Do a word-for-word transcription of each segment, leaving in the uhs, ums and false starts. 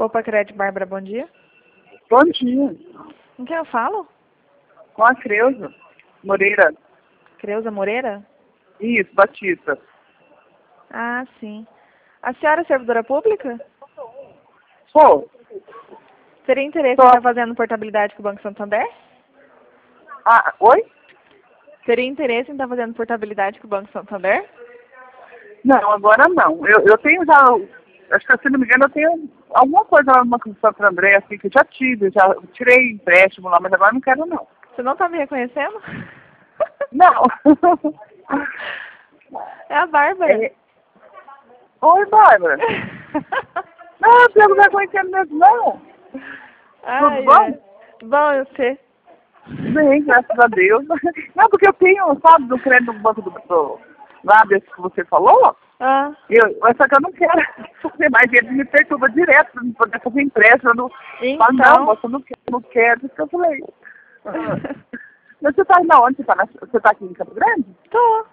Opa, Crédito, Bárbara, bom dia. Bom dia. Com quem eu falo? Com a Creuza Moreira. Creuza Moreira? Isso, Batista. Ah, sim. A senhora é servidora pública? Sou. Teria interesse Sou. em estar fazendo portabilidade com o Banco Santander? Ah, oi? Teria interesse em estar fazendo portabilidade com o Banco Santander? Não, agora não. Eu, eu tenho já, acho que se não me engano, eu tenho alguma coisa lá no Banco do Santo André, assim, que eu já tive, já tirei empréstimo lá, mas agora não quero não. Você não está me reconhecendo? Não. É a Bárbara. É... Oi, Bárbara. Não, eu não estou reconhecendo mesmo, não. Ai, Tudo bom? é. Bom, eu sei. Bem, graças a Deus. Não, porque eu tenho, sabe, do crédito do Banco do, do lá desse que você falou, Ah. eu, só que eu não quero fazer mais, ele me perturba direto para não poder fazer empréstimo. Eu não Então... falo, não, moça, eu não quero, não quero, isso que eu falei. Ah. Mas você tá na onde? Você tá, na, você tá aqui em Campo Grande? Tô.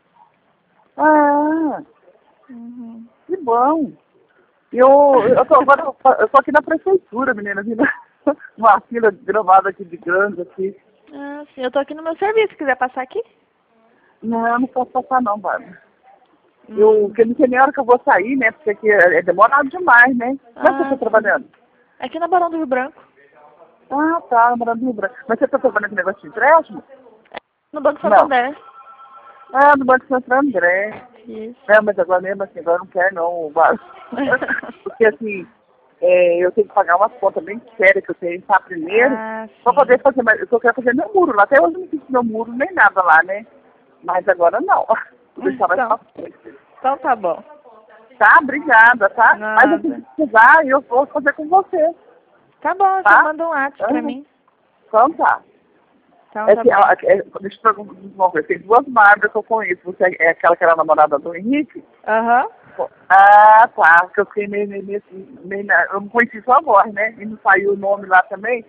Ah, Uhum. que bom. Eu, eu tô agora, eu tô aqui na prefeitura, menina, aqui na, uma fila gravada aqui de grande aqui. Ah, sim, eu tô aqui no meu serviço, se quiser passar aqui. Não, eu não posso passar não, Bárbara. Hum. Eu, porque não sei nem a hora que eu vou sair, né? Porque aqui é, é demorado demais, né? Como é que você Ah, tá trabalhando? aqui na Barão do Rio Branco. Ah, tá, morando no Rio Branco. Mas você tá trabalhando com negócio de empréstimo? No Banco Não. Santander. Ah, no Banco Santo André. Isso. Não, mas agora mesmo assim, agora eu não quero não, Bárbara. Porque assim, é, eu tenho que pagar umas contas bem sérias que eu tenho que estar primeiro. Ah, sim. Pra poder fazer, mas eu quero fazer meu muro lá. Até hoje eu não fiz meu muro nem nada lá, né? Mas agora não. Vou deixar mais Então, pra frente. então tá bom. Tá, obrigada, tá? Nada. Mas eu tenho que precisar e eu vou fazer com você. Tá bom, Tá? você manda um WhatsApp pra Uhum. mim. Então tá. Então É tá que, bom. a- é, deixa eu perguntar uma coisa. Tem duas Bárbaras que eu conheço. Você é aquela que era namorada do Henrique? Aham. Ah, tá. Porque eu fiquei meio, meio, meio, assim, meio na- eu não conheci sua voz, né? E não saiu o nome lá também.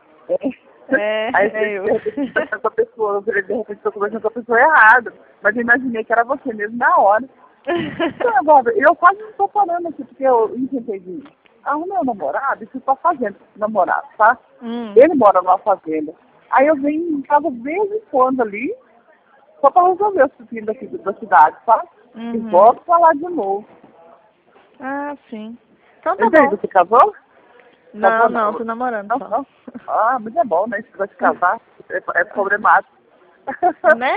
É, Aí é eu. de repente eu essa pessoa, eu falei, de repente eu tô conversando com a pessoa errada. Mas eu imaginei que era você mesmo na hora. Então, Bárbara, eu quase não tô parando aqui, porque eu inventei de arrumei um namorado e fui pra fazenda namorado, tá? Hum. Ele mora numa fazenda. Aí eu venho em casa de vez em quando ali, só pra resolver os pepinos daqui da cidade, tá? E Uhum. volto pra lá de novo. Ah, sim. Então tá E daí, bom. você casou? Não, Casou não, tô namorando Não, só. não. Ah, mas é bom, né? Se vai se casar, é, é problemático. Né?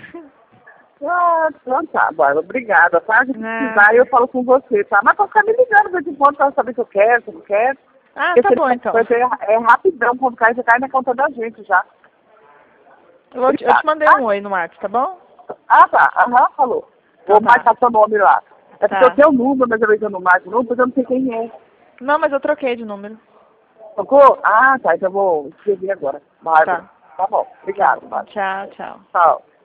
Ah, então tá, Bárbara. Obrigada, tá? Se Nada. precisar, eu falo com você, tá? Mas pode ficar me ligando de vez em quando pra saber se eu quero, se eu não quero. Ah, Porque tá se bom ele então. for- é, é rapidão, quando cai, já cai na conta da gente já. Eu, vou te, eu te mandei um oi no WhatsApp, tá bom? Ah, tá. Aham, falou. Vou Então tá. marcar seu nome lá. É porque Tá. eu tenho o número, mas eu ainda não marco o número, porque eu não sei quem é. Não, mas eu troquei de número. Tocou? Ah, tá. Então eu vou escrever agora. Bárbara. Tá. Tá bom. Obrigado, Bárbara. Tchau, tchau. Tchau.